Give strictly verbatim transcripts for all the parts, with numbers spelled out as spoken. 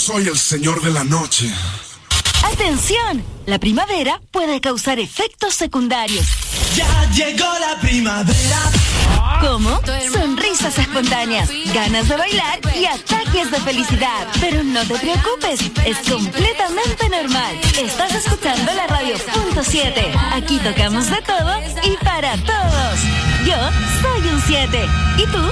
soy el señor de la noche. ¡Atención! La primavera puede causar efectos secundarios. Ya llegó la primavera. ¿Cómo? Sonrisas espontáneas, ganas de bailar y ataques de felicidad. Pero no te preocupes, es completamente normal. Estás escuchando la radio punto siete. Aquí tocamos de todo y para todos. Yo soy un siete. ¿Y tú?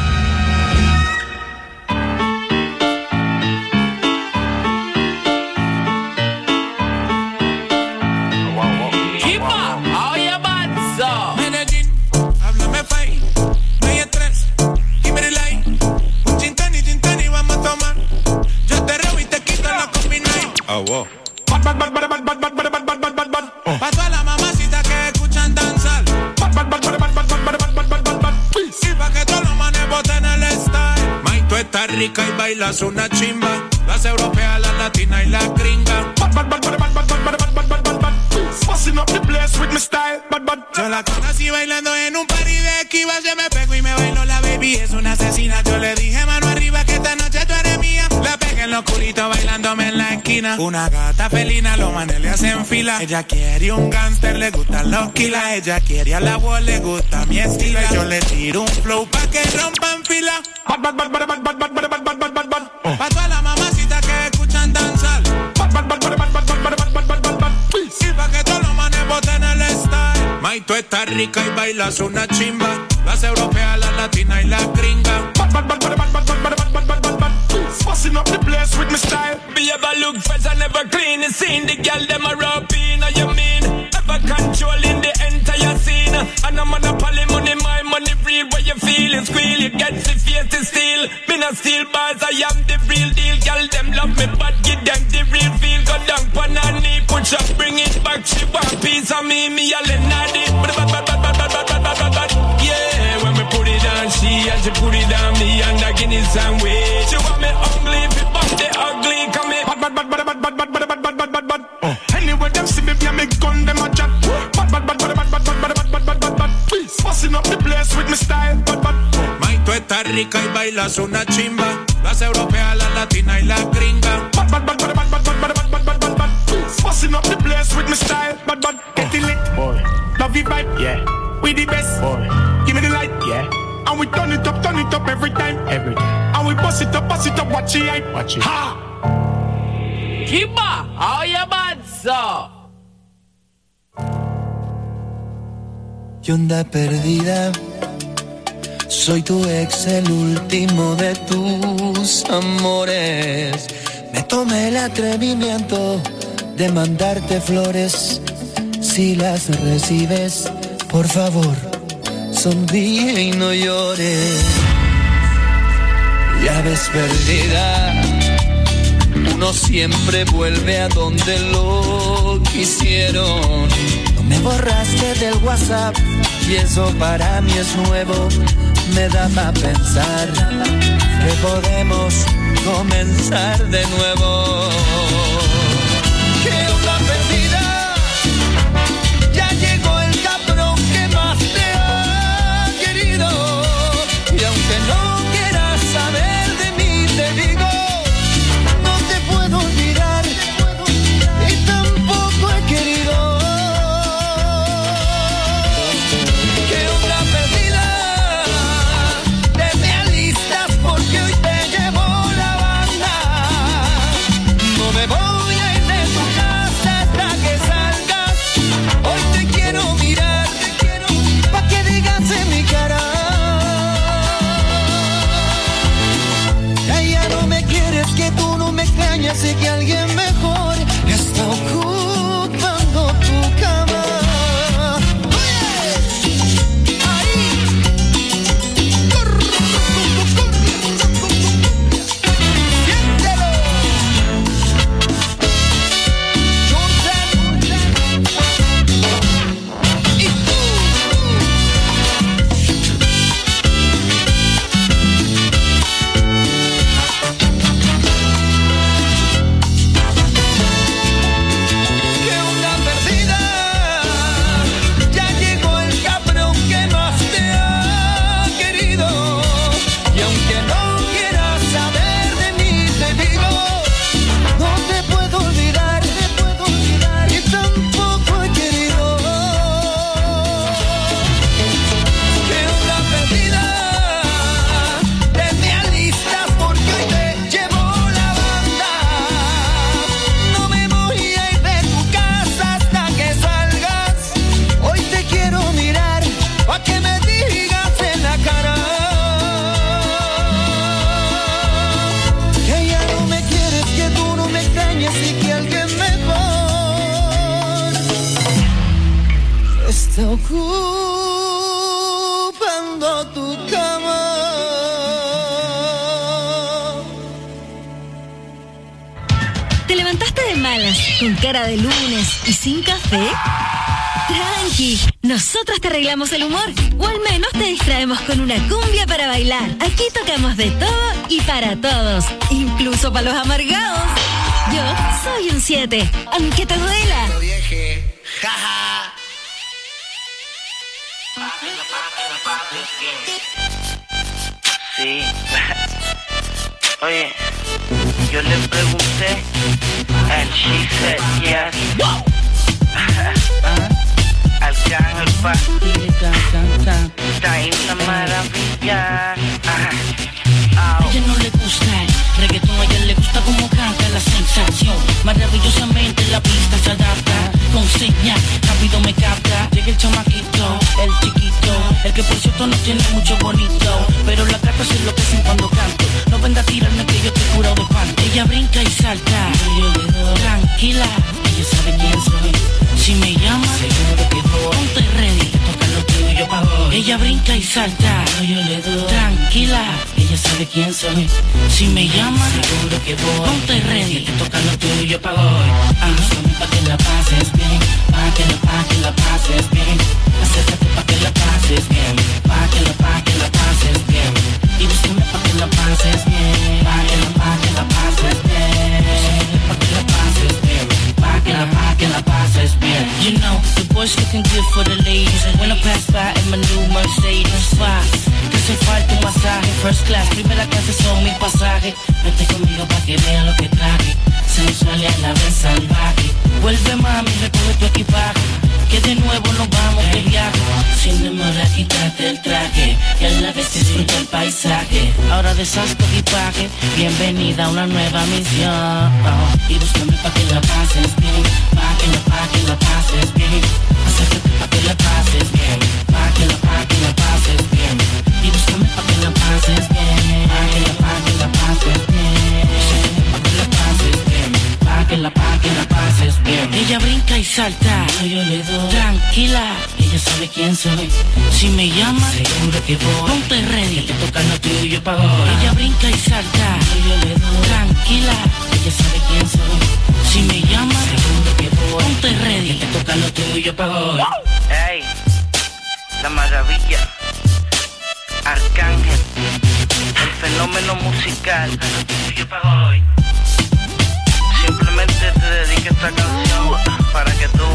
Oh, wow. Bad, bad, bad, bad, bad, bad, bad, bad, bad, bad, bad, bad. Pa' todas las mamacitas que escuchan danzar. Bad, bad, bad, bad, bad, bad, bad, bad, bad, bad, bad, bad. Y pa' que todos los manes boten el style. May, tú estás rica y bailas una chimba. Las europeas, las latinas y las gringas. Bad, bad, bad, bad, bad, bad, bad, bad, bad, bad, bad, bad. Busting up the place with my style. Bad, bad. Yo la conocí bailando en un party de esquivas. Yo me pego y me bailo la baby. Es una asesina. Yo le dije mano arriba que esta noche tú eres mía. La pegué en lo oscurito bailándome en la esquina. Una gata felina, los manes le hacen fila. Ella quiere un gangster, le gustan los kilas. Ella quiere a la voz, le gusta mi estilo. Yo le tiro un flow pa' que rompan fila. Bad, bad, bad, bad, bad, bad, bad, bad, bad, bad, bad, bad. Oh. Pa' todas las mamacitas que escuchan danzar. Bad, bad, bad, bad, bad, bad, bad, bad, bad, bad, bad, bad. Y pa' que todos los manes boten el style. May, tú estás rica y bailas una chimba. Las europeas, las latinas y las gringas. Bad, bad, bad, bad, bad, bad, bad, bad, bad, bad, bad, bad. Busting up the place with my style. Be ever look fresh and never clean. You seen the girl them a rap in, you mean? Ever controlling the entire scene. And I'm on a poly money, my money real. Where you feel it, squeal, you get the face to steal. Me not steal bars, I am the real deal. Girl them love me, but give them the real feel. Go down pan her knee, push up, bring it back. She want piece of me, me a lenadi. But but but but but but but but but but yeah, when we put it on she and she put it on me and I give it some way. She want me ugly, if it bump the ugly, come here. Bad, bad, bad, bad, bad, bad, bad, bad, bad, bad, bad, bad. Oh. Anyway, them see me, me make gun, them a chat. Bad, bad, bad, bad, bad, bad, bad, bad, bad, bad, bad, bad. Busting up the place with my style. Bad, bad. May, tú estás rica y bailas una chimba. Las europeas, las latinas y las gringas. Bad, bad, bad, bad, bad, bad, bad, bad, bad, bad, bad, bad. Busting up the place with my style. Bad, bad. Get it lit, boy. Love you vibe, yeah. We the best, boy. Give me the light, yeah. And we turn it up, turn it up every time, every time. And we bust it up, bust it up, watch it, hype. Watch it. Ha! Kiba, how you bad, so? ¿Qué onda perdida? Soy tu ex, el último de tus amores. Me tomé el atrevimiento de mandarte flores. Si las recibes, por favor, sonríe y no llores. Ya ves perdida, uno siempre vuelve a donde lo quisieron. No me borraste del WhatsApp y eso para mí es nuevo. Me da para pensar que podemos comenzar de nuevo. ¿Qué onda perdida? Ya llegó el cabrón que más te ha querido. Y aunque no quieras saber de mí, te digo, no te puedo olvidar y tampoco he querido. ¿Qué onda perdida? Te me alistas porque hoy te llevo la banda. No me voy está ocupando tu cama. ¿Te levantaste de malas, con cara de lunes y sin café? Tranqui, nosotros te arreglamos el humor, o al menos te distraemos con una cumbia para bailar. Aquí tocamos de todo y para todos, incluso para los amargados. Yo soy un siete, aunque te duela. Sí. Oye, yo le pregunté and she said yes. Arcángel pa, está en la maravilla. A ella no le gusta el reggaetón, a ella le gusta como canta la sensación. Maravillosamente la pista se adapta, con señal, rápido me capta. Llega el chamaquito, el chiquito, el que por cierto no tiene mucho bonito, pero la gata se enloquecen cuando canto. No venga a tirarme que yo te curado de panto. Ella brinca y salta, yo le doy tranquila, ella sabe quién soy. Si me llama, seguro que voy. Ponte ready, te toca lo tuyo pa' hoy. Ella brinca y salta, yo le doy tranquila, ella sabe quién soy. Si me llama, seguro que voy. Ponte ready, te toca lo tuyo pa' hoy. Búscame pa' que la pases bien, pa' que la, pa' que la pases bien. Acércate pa' que la pases bien, pa' que la, pa' que la pases bien. Y búscame pa' que la pases bien, pa' que la, pa' que la pases bien. Pa' que la pases bien, pa' que la, pa' que la pases bien. You know, the boys looking good for the ladies. When I pass by in my new Mercedes, fast. Que hace falta un masaje, first class, primera clase son mi pasaje. Vete conmigo pa' que vean lo que traje, sensual y a la vez salvaje. Vuelve mami, recoge tu equipaje, que de nuevo nos vamos de viaje. Sin demora quítate el traje y a la vez disfruta el paisaje. Ahora deshaz tu equipaje, bienvenida a una nueva misión. Y búscame pa' que la pases bien, pa' que la, pa' que la pases bien. Acércate pa' que la pases bien, pa' que la, pa' que la pases bien. Y búscame pa' que la pases bien, pa' que la, pa' que la pases bien. Pa' que la pases bien, pa' que la, pa' que la pases bien. Ella brinca y salta, yo le doy tranquila, ella sabe quién soy. Si me llama, seguro que voy. Ponte ready, te toca lo tuyo pa' hoy. Ella brinca y salta, yo le doy tranquila, ella sabe quién soy. Si me llama, seguro que voy. Ponte ready, te toca lo tuyo pa' hoy. Ey, la maravilla, Arcángel, el fenómeno musical, lo tuyo pa' hoy. Simplemente te dedico esta canción para que tú,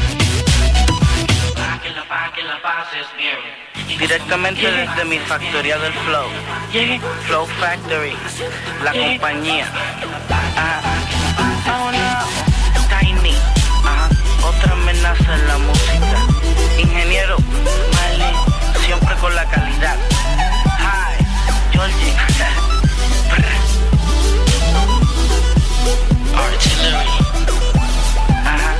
pa' que la, pa' que la pases bien. directamente desde mi factoría del Flow, Flow Factory, la compañía. Ajá. Oh no, Tiny, ajá. Otra amenaza en la música. Ingeniero, Marley, siempre con la calidad. Hi, Georgie. Artillery. Ajá.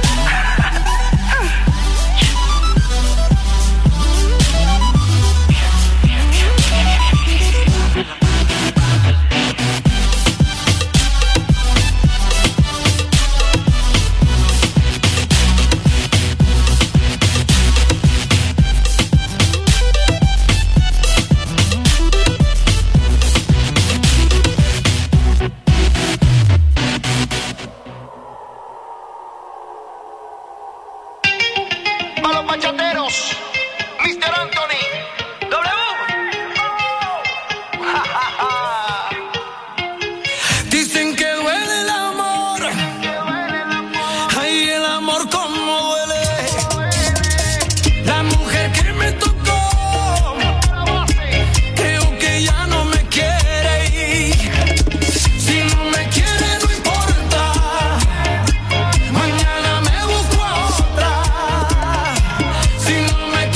Si no me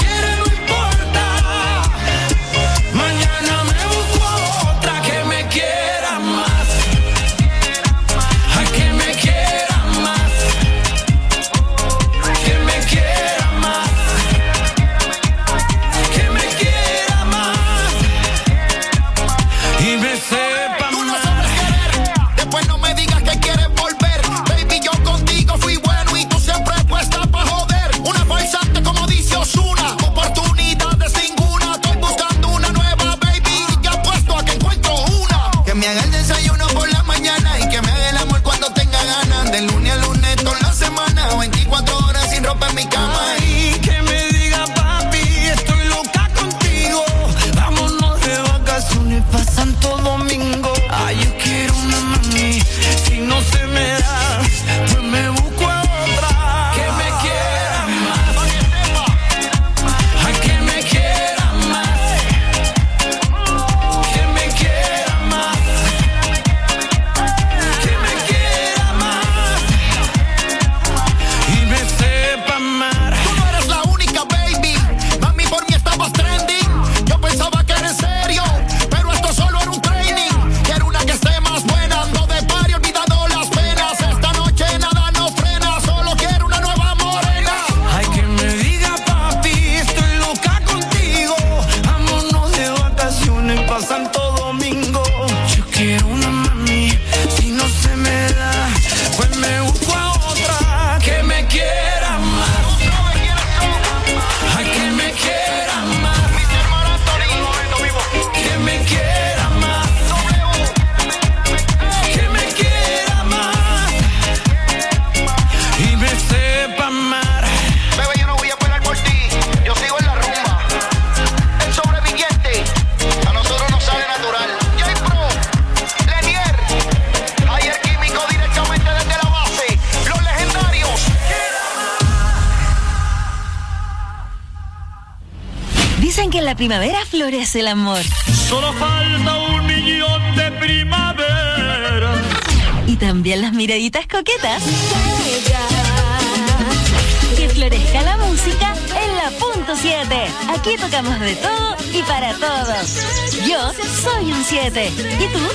dicen que en la primavera florece el amor. Solo falta un millón de primavera. Y también las miraditas coquetas. Que florezca la música en la punto siete. Aquí tocamos de todo y para todos. Yo soy un siete. ¿Y tú?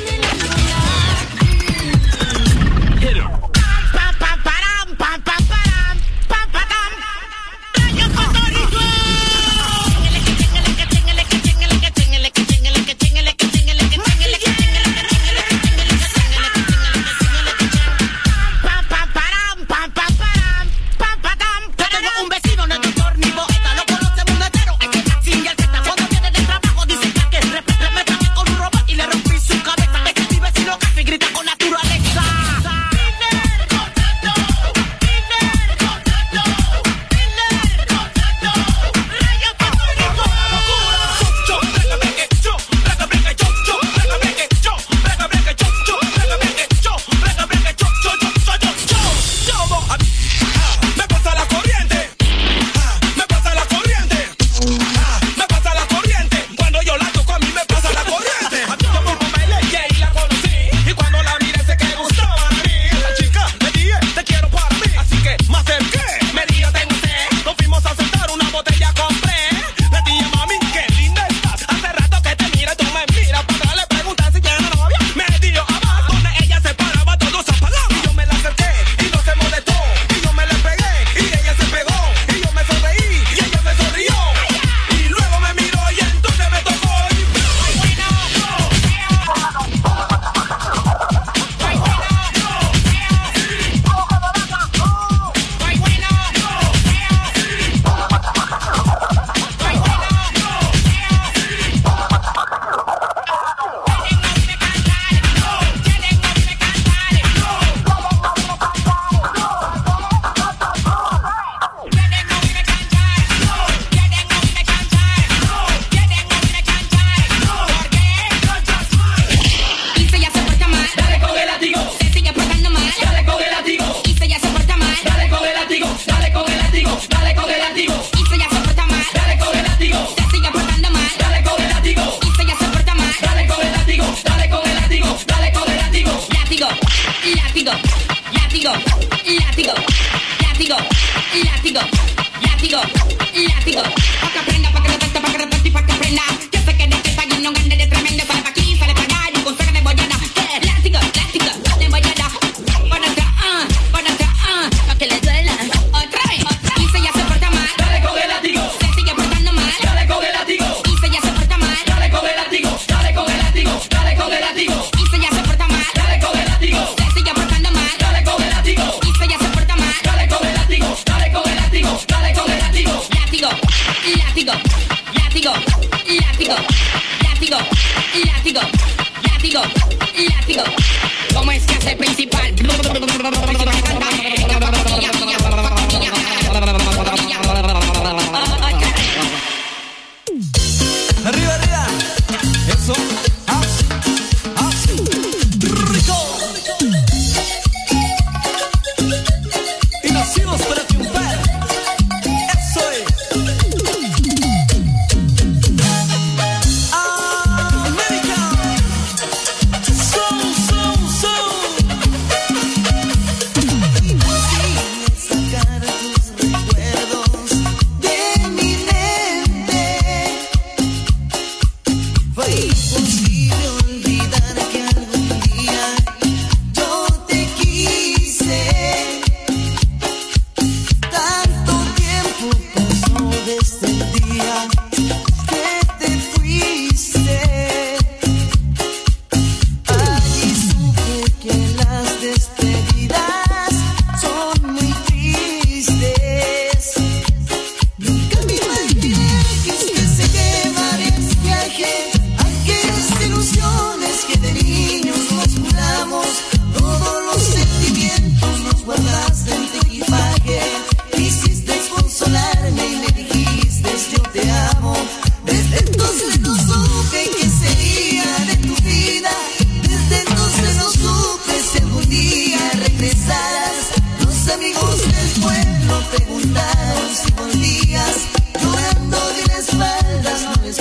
Preguntaron si volvías, llorando de las espaldas, no les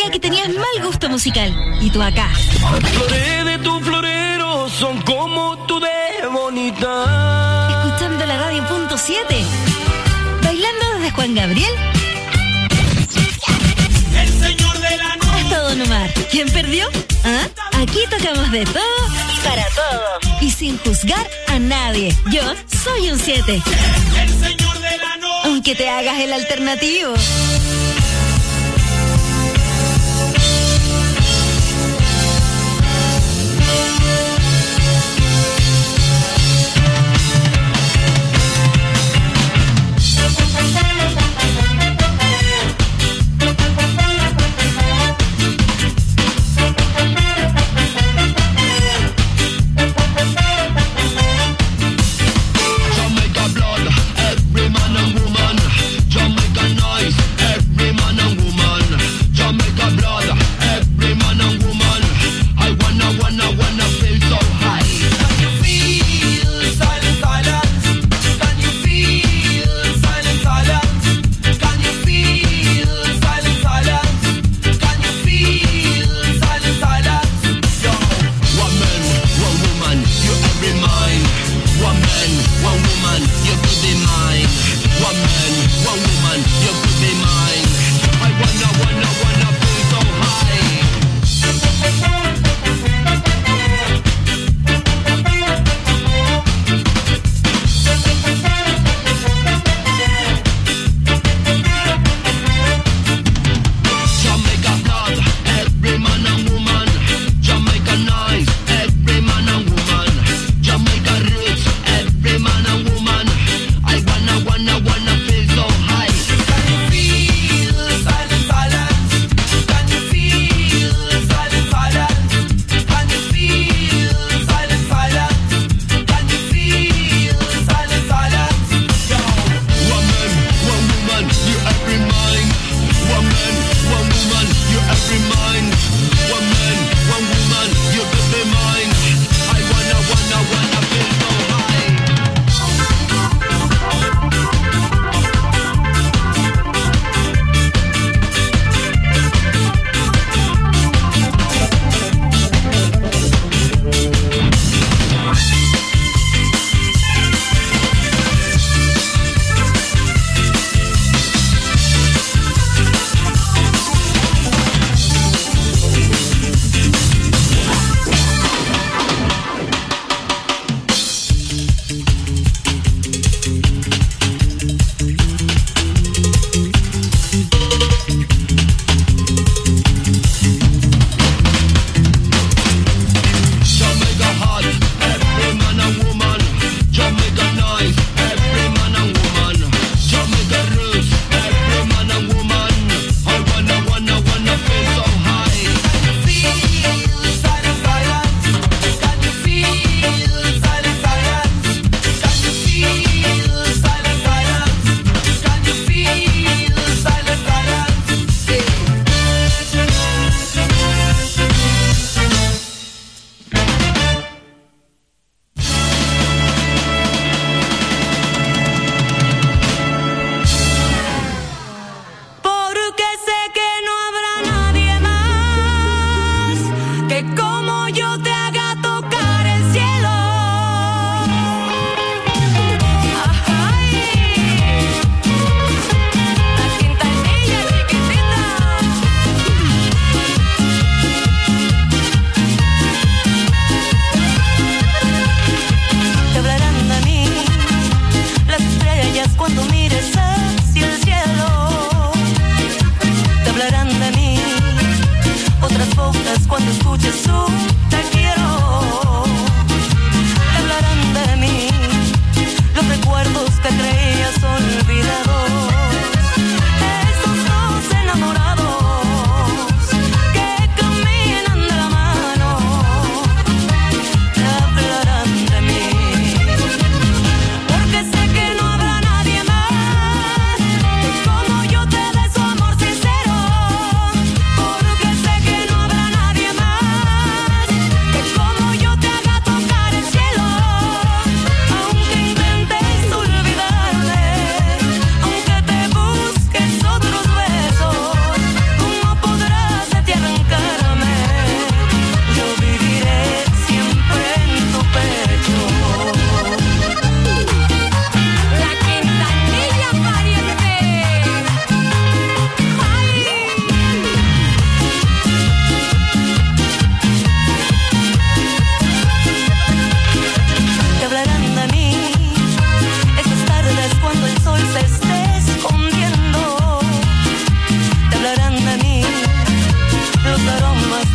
sabía que tenías mal gusto musical. Y tú acá. Las flores de tu florero son como tú de bonita. Escuchando la radio punto siete. Bailando desde Juan Gabriel. El señor de la noche. Hasta Don Omar. ¿Quién perdió? ¿Ah? Aquí tocamos de todo y para todos. Y sin juzgar a nadie. Yo soy un siete. El señor de la noche. Aunque te hagas el alternativo.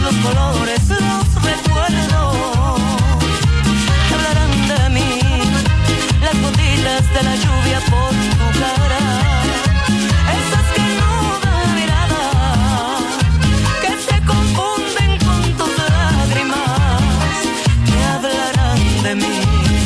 los colores, los recuerdos que hablarán de mí, las gotitas de la lluvia por tu cara, esas que no dan mirada, que se confunden con tus lágrimas, que hablarán de mí.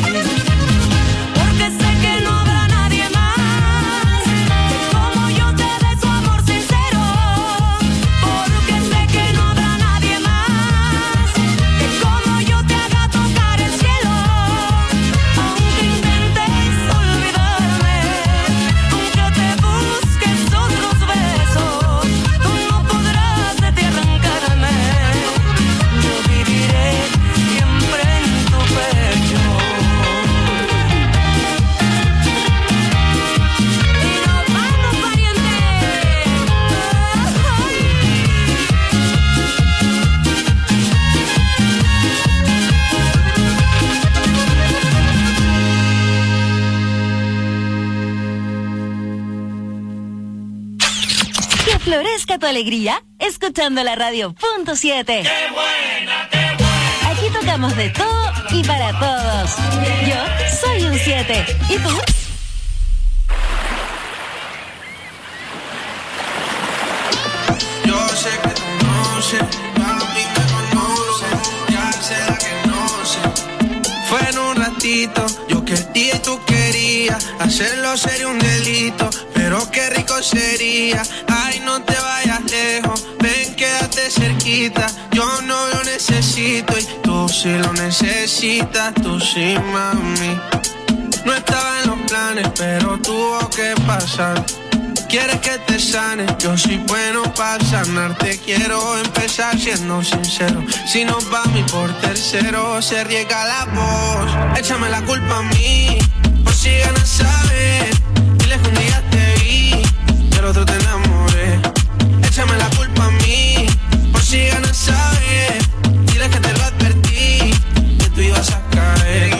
Florezca tu alegría, escuchando la radio punto siete. ¡Qué buena, qué buena! Aquí tocamos de todo y para todos. Yo soy un siete. ¿Y tú? Yo sé que tú no sé, papi me conoce, ya sé la que no sé. Fue en un ratito, yo quería y tú querías, hacerlo sería un delito, pero qué rico sería. Ay, no te vayas lejos, ven, quédate cerquita. Yo no lo necesito y tú sí lo necesitas, tú sí, mami. No estaba en los planes, pero tuvo que pasar. Quieres que te sane, yo soy bueno para sanarte. Quiero empezar siendo sincero. Si nos va a mí por tercero, se riega la voz. Échame la culpa a mí, por si ganas saber. Dile que un día te vi, del otro te enamoré. Échame la culpa a mí, por si ganas saber. Dile que te lo advertí, que tú ibas a caer.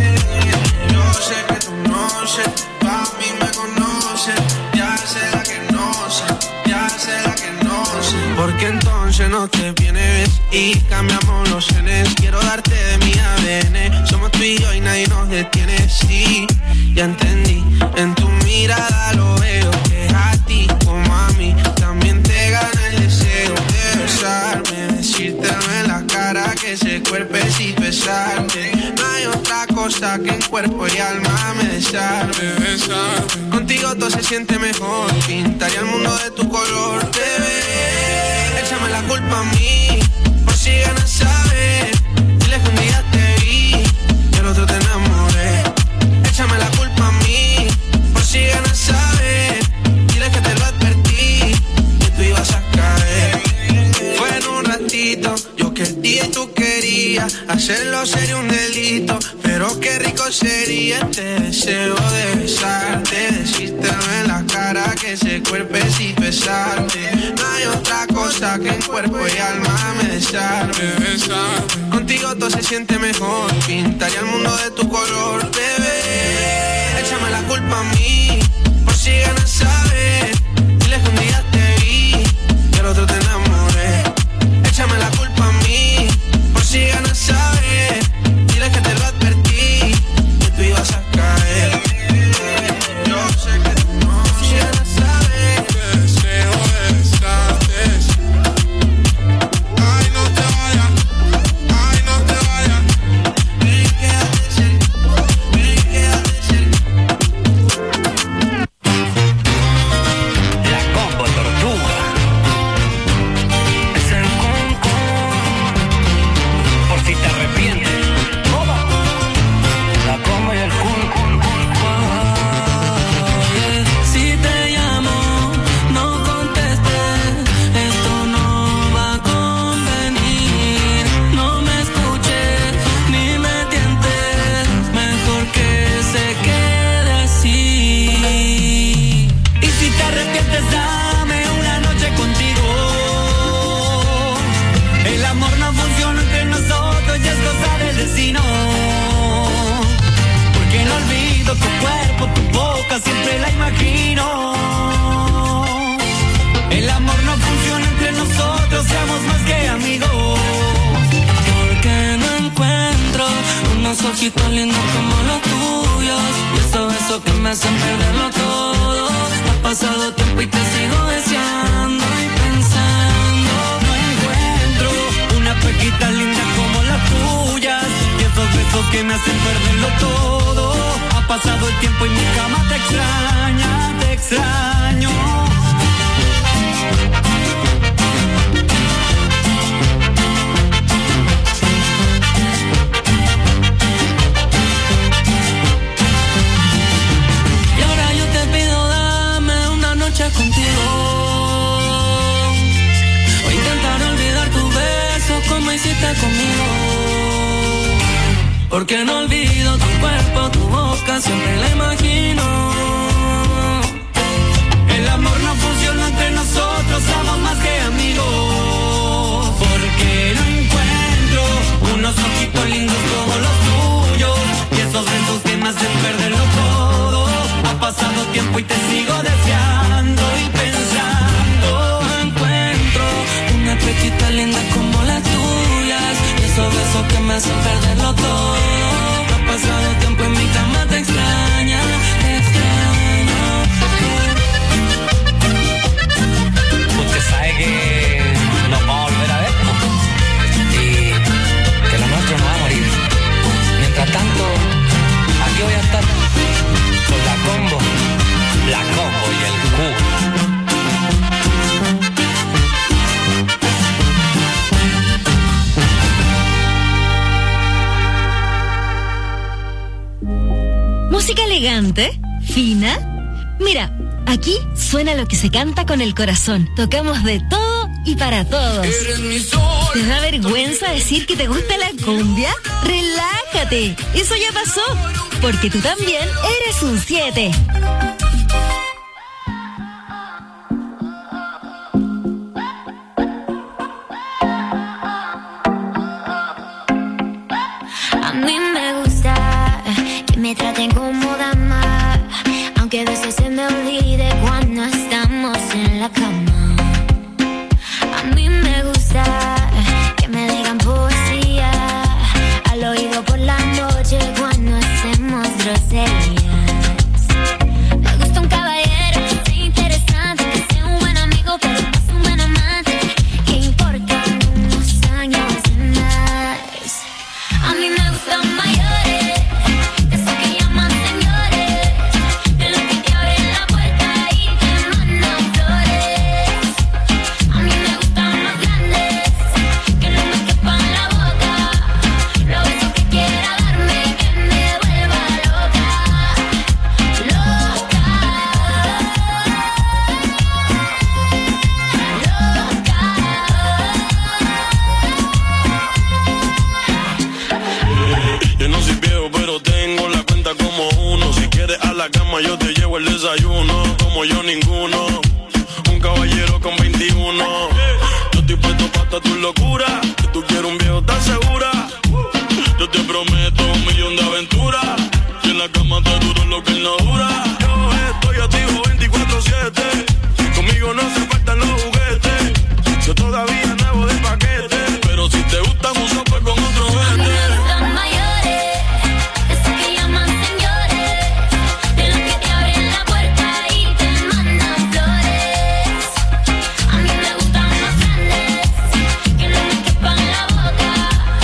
Yo sé que tú no sé, pa' mí me conoces. Ya sé la que no sé, ya sé la que no sé. Porque entonces no te vienes y cambiamos los genes. Quiero darte de mi A D N. Somos tú y yo y nadie nos detiene. Sí, ya entendí, en tu mirada lo veo. Que a ti como a mí también te gana el deseo de besarme, decírtelo en la cara, que ese cuerpo es y besarte. No hay otra cosa que en cuerpo y alma me desarme. Contigo todo se siente mejor, pintaría el mundo de tu color, bebé. Échame la culpa a mí, por si ganas saber. Dile que un día te vi, del otro te enamoré. Échame la culpa a mí, por si ganas saber. Dile que te lo advertí, que tú ibas a caer. Fue en un ratito, yo quería y tú querías, hacerlo sería un delito, pero qué rico sería este deseo de besarte, decírtelo en la cara, que ese cuerpo es y besarte. No hay otra cosa que en cuerpo y alma me desarme. Contigo todo se siente mejor, pintaría el mundo de tu color, bebé. Échame la culpa a mí, por si ganas saber. Dile que un día te vi, del otro te enamoré. Échame la culpa a mí, por si ganas saber. Dile que te lo advertí, que tú ibas a caer. Yo sé que tú no, si ganas saber. Deseo besarte. Ay, no te vayas, ay, no te vayas. Ven, quédate cerca, ven, quédate cerca. La Combo Tortuga. Es el Conco. Por si te arrepientes. La Combo y el Kun, Kun, Kun, Kun. Si te llamo, no contestes, esto no va a convenir. No me escuches, ni me tientes, mejor que se quede así. Y si te arrepientes, dame una noche contigo. El amor no funciona entre nosotros, ya es cosa del destino. Porque no olvido tu cuerpo, tu boca, siempre la imagino. El amor no funciona entre nosotros, seamos más que amigos. ojitos lindos como los tuyos y esos besos que me hacen perderlo todo. Ha pasado tiempo y te sigo deseando y pensando. No encuentro una pequita linda como las tuyas y esos besos que me hacen perderlo todo. Ha pasado el tiempo y mi cama te extraña, te extraño. Contigo o intentar olvidar tus besos como hiciste conmigo, porque no olvido tu cuerpo, tu boca, siempre la imagino. El amor no funciona entre nosotros, somos más que amigos, porque no encuentro unos ojitos lindos como los tuyos y esos besos que me hacen perderlo todo. Ha pasado tiempo y te sigo deseando y pensando. Encuentro una pechita linda como las tuyas y esos besos que me hacen perderlo todo. Ha pasado tiempo en mi cama te extraña, te extraño. Usted sabe que nos vamos a volver a ver, ¿no? Y que lo nuestro no va a morir. Mientras tanto, aquí voy a estar con la combo, la combo y el Q. Música elegante, fina. Mira, aquí suena lo que se canta con el corazón. Tocamos de todo y para todos. ¿Te da vergüenza decir que te gusta la cumbia? Relájate, eso ya pasó, porque tú también eres un siete. A mí me gusta que me traten como dama, aunque a veces se me olvide cuando estamos en la cama. A mí me gusta que me digan poesía al oído por la noche cuando hacemos groserías. Me gusta un caballero que sea interesante, que sea un buen amigo, pero no sea un buen amante. Que importan unos años más. A mí me gustan mayores, esos que llaman señores, de los que te abren la puerta y te mandan flores. A mí me gustan más grandes, que no me quepan la boca, los besos que quiera darme y que me vuelva loca, loca, Yo no soy viejo, pero tengo la cuenta como uno. Si quieres a la cama, yo te llevo el desayuno. Como yo, ninguno. Un caballero con veintiuno. Yo estoy puesto para tu locura. Que tú quieres un viejo, ¿estás segura? Yo te prometo un millón de aventuras. Y en la cama te duro lo que él no dura. Yo estoy activo veinticuatro siete. Conmigo no se faltan los juguetes. Yo todavía nuevo de paquete. Pero si te gustan uso pues con otro vete. son mayores, esos que llaman señores, de los que te abren la puerta y te mandan flores. A mí me gustan más grandes, que no me quepan la boca,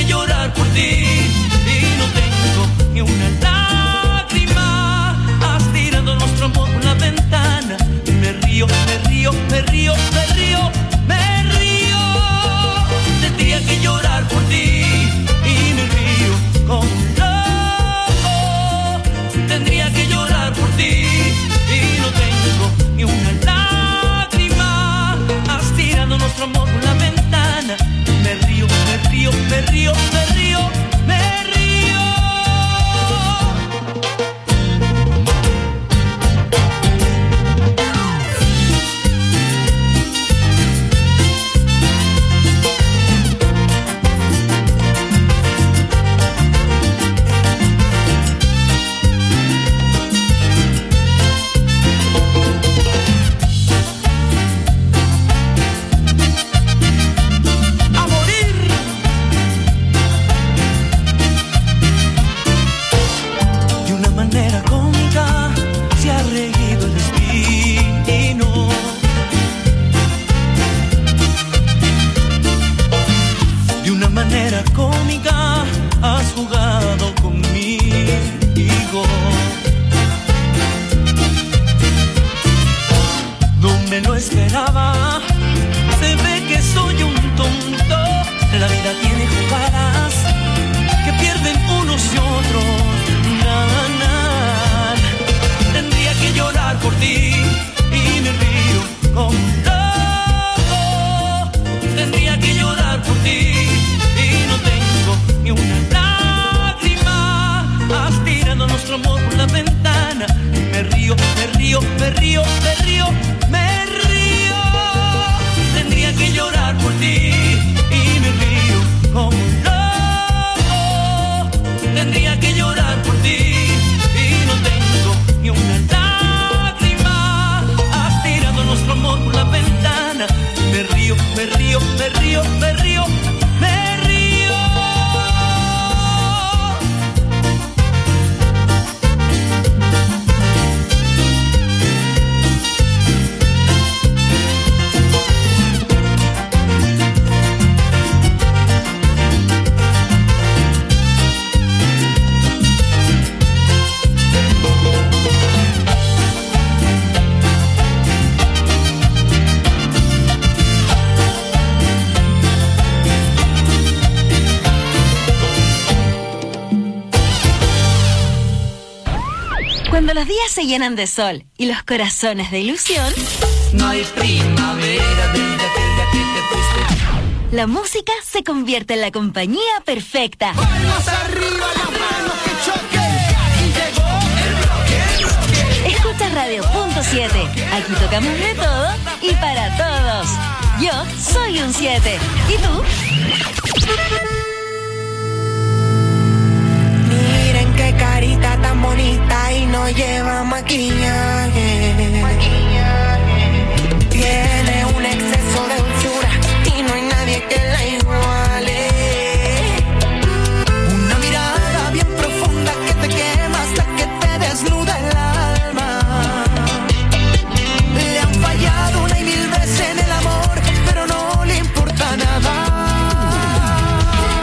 que llorar por ti y no tengo ni una lágrima. Has tirado nuestro amor por la ventana. Me río, me río, me río, me río, me río. Tendría que llorar por ti y me río como un loco. Tendría que llorar por ti y no tengo ni una lágrima. Has tirado nuestro amor por la ventana. Me río, me río, me río, me río, me río. Cómica, has jugado conmigo. No me lo esperaba. Se ve que soy un tonto. La vida tiene jugadas que pierden unos y otros ganan. Tendría que llorar por ti y me río como un loco. Tendría que llorar por ti. Ni una lágrima. Has tirado nuestro amor por la ventana. Me río, me río, me río, me río, me río. Tendría que llorar por ti y me río como un loco. Tendría que llorar por ti y no tengo ni una lágrima. Has tirado nuestro amor por la ventana. Me río, me río, me río, me río, me río. Cuando los días se llenan de sol y los corazones de ilusión, no hay primavera desde aquella que te fuiste. La música se convierte en la compañía perfecta. Palmas arriba, las manos que choque. Y llegó el bloque. Escucha Radio Punto siete. Aquí tocamos de todo y para todos. Yo soy un siete. ¿Y tú? Miren qué carita tan bonita y no lleva maquillaje. maquillaje. Tiene un exceso de dulzura y no hay nadie que la iguale. Una mirada bien profunda que te quema hasta que te desnuda el alma. Le han fallado una y mil veces en el amor, pero no le importa nada.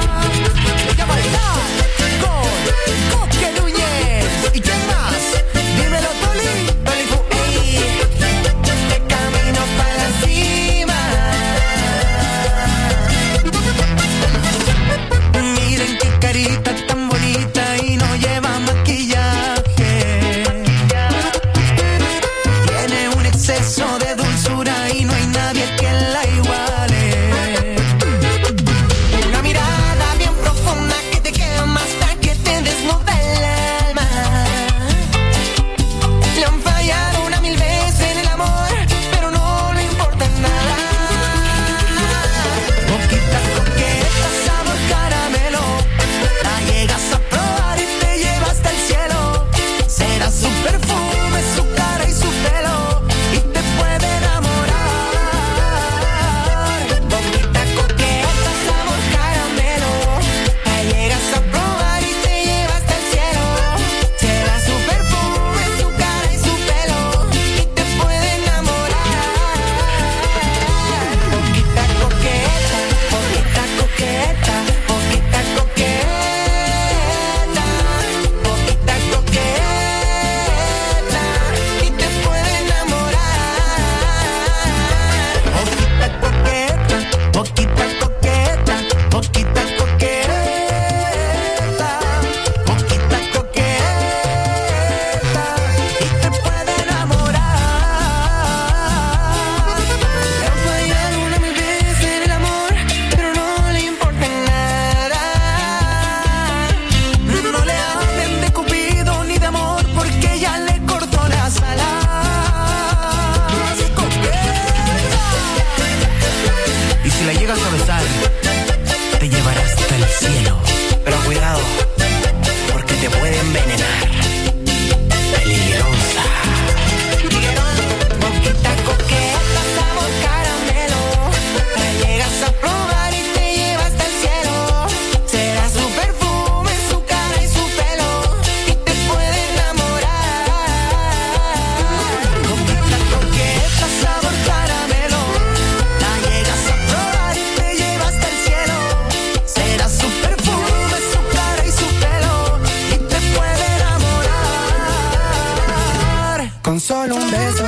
con solo un beso.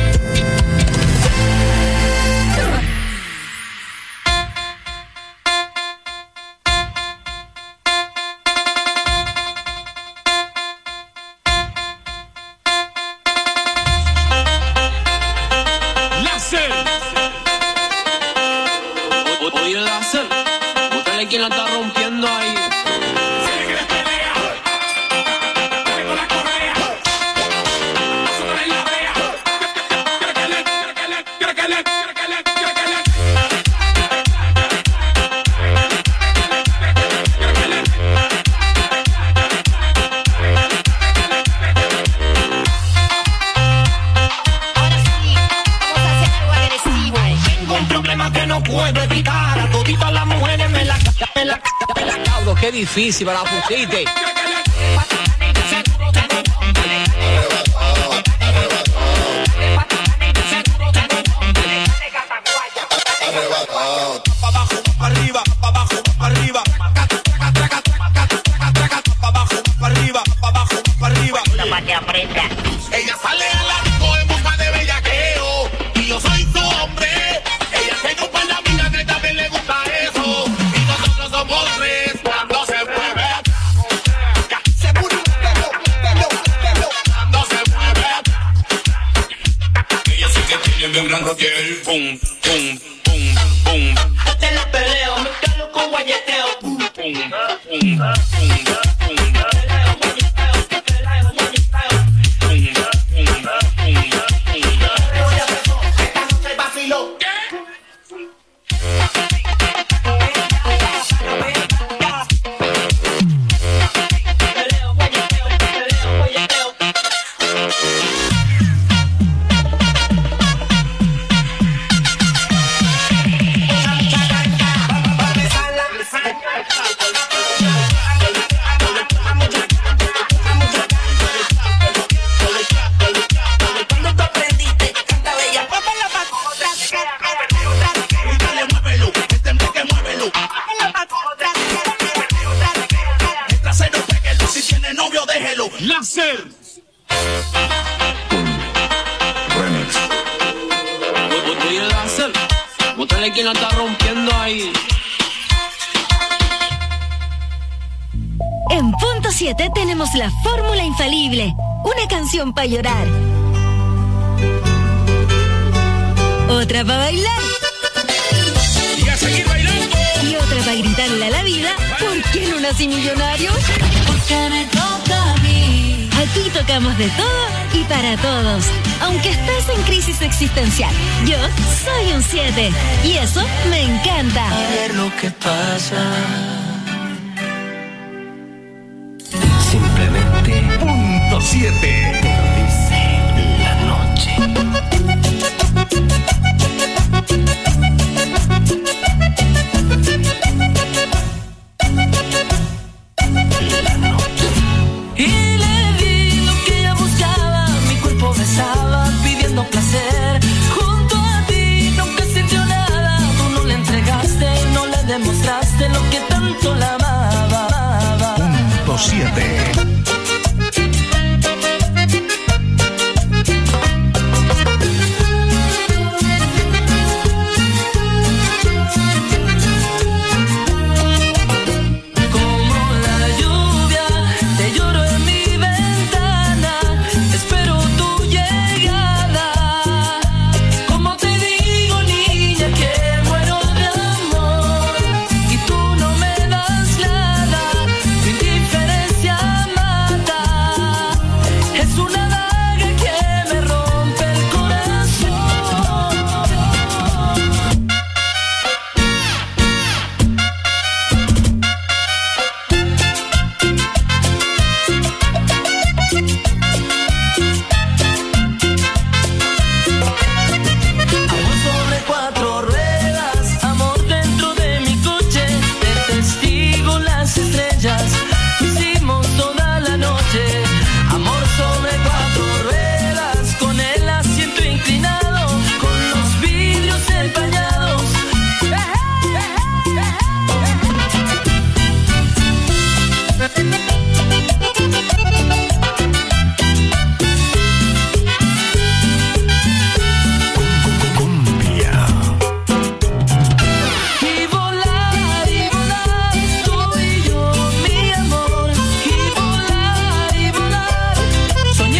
Oye, Láser, búscale quien la está rompiendo ahí. Qué difícil para la pusiste. Arriba, abajo, arriba. Abajo, arriba, abajo, arriba. Para que aprenda. Ella sale a la disco en busca de bellaqueo y yo soy su hombre. Ella se ocupa en la amiga que también le gusta eso. Y nosotros somos tres cuando se mueve. Seguro, pelo, pelo, pelo. Cuando se mueve. Ella sí que tiene bien gran piel. Pum, pum, pum, pum. Hazte la peleo, me calo con guayeteo. Pum, pum, pum, pum. Láser. Remix. Oye, Láser, búscale quien la está rompiendo ahí. En punto siete tenemos la fórmula infalible. Una canción para llorar. Otra para bailar. Y a seguir bailando. Y otra para gritarle a la vida. ¿Por qué no nací millonario? Porque me toca a mí. Aquí tocamos de todo y para todos. Aunque estés en crisis existencial, yo soy un siete. Y eso me encanta. A ver lo que pasa. Simplemente punto siete.